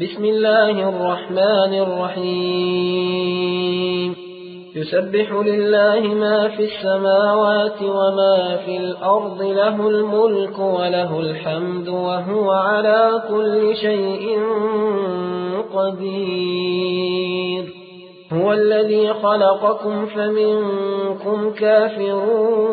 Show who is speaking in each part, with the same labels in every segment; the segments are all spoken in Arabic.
Speaker 1: بسم الله الرحمن الرحيم يسبح لله ما في السماوات وما في الأرض له الملك وله الحمد وهو على كل شيء قدير هو الذي خلقكم فمنكم كافر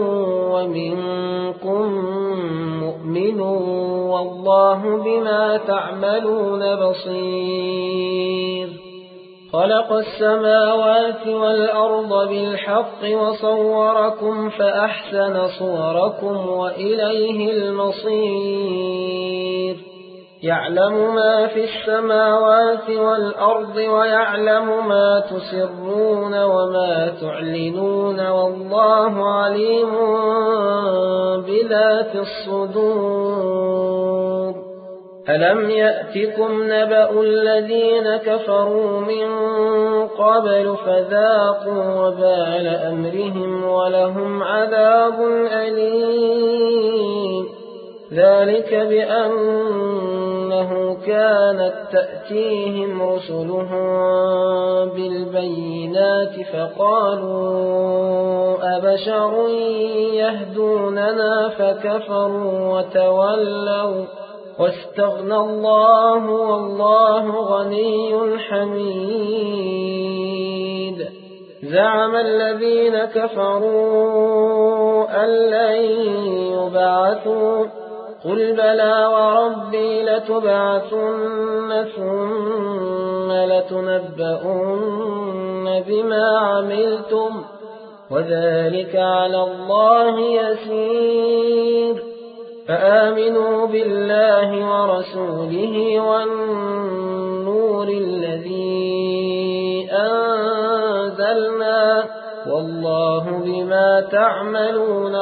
Speaker 1: ومنكم مؤمن والله بما تعملون بصير خلق السماوات والأرض بالحق وصوركم فأحسن صوركم وإليه المصير يعلم ما في السماوات والأرض ويعلم ما تسرون وما تعلنون والله عليم بذات الصدور ألم يأتكم نبأ الذين كفروا من قبل فذاقوا وبال أمرهم ولهم عذاب أليم ذلك بأنه كانت تأتيهم رسلهم بالبينات فقالوا أبشر يهدوننا فكفروا وتولوا واستغنى الله والله غني حميد زعم الذين كفروا أن لن يبعثوا قل بلى وربي لتبعثن ثم لتنبؤن بما عملتم وذلك على الله يسير فآمنوا بالله ورسوله والنور الذي أنزلنا والله بما تعملون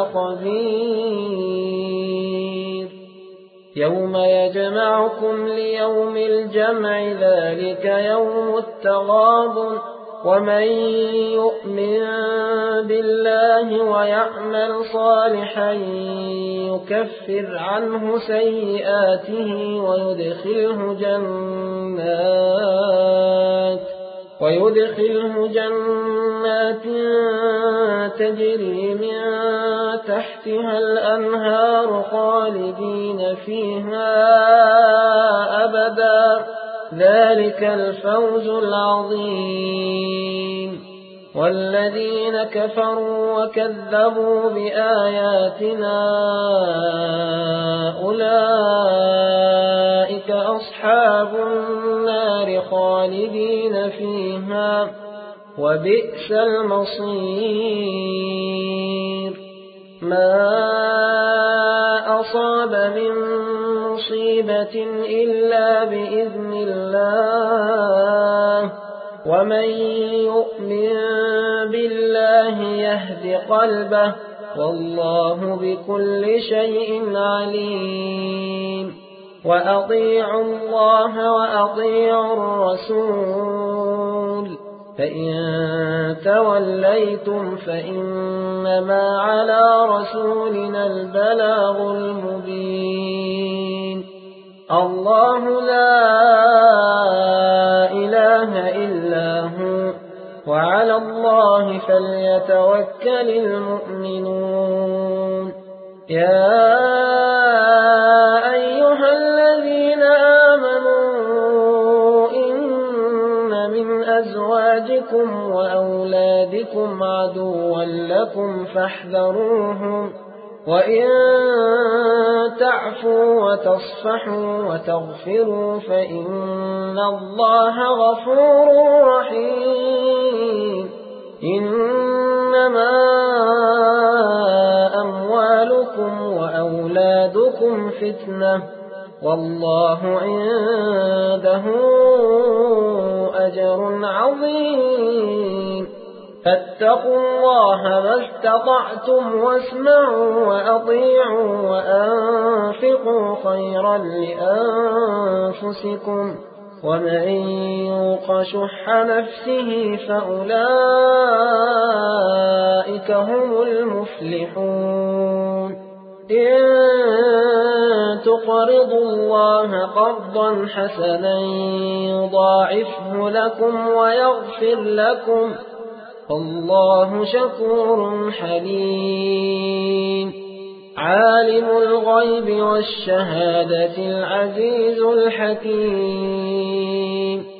Speaker 1: خبير يوم يجمعكم ليوم الجمع ذلك يوم التغابن ومن يؤمن بالله ويعمل صالحا يكفر عنه سيئاته ويدخله جنات تجري من تحتها الأنهار خالدين فيها أبدا ذلك الفوز العظيم والذين كفروا وكذبوا بآياتنا أولئك أصحاب النار خالدين فيها وبئس المصير ما أصاب من مصيبة إلا بإذن الله ومن يؤمن بالله يهد قلبه والله بكل شيء عليم وأطيعوا الله وأطيعوا الرسول فإن توليتم فإنما على رسولنا البلاغ المبين الله لا إله إلا هو وعلى الله فليتوكل المؤمنون يا أيها الذين آمنوا إن من أزواجكم وأولادكم عدوا لكم فاحذروهم وإن تعفوا وتصفحوا وتغفروا فإن الله غفور رحيم إنما أموالكم وأولادكم فتنة والله عنده أجر عظيم فاتقوا الله ما استطعتم واسمعوا وأطيعوا وأنفقوا خيرا لأنفسكم ومن يوق شح نفسه فأولئك هم المفلحون إن تقرضوا الله قرضا حسنا يضاعفه لكم ويغفر لكم والله شكور حليم عالم الغيب والشهادة العزيز الحكيم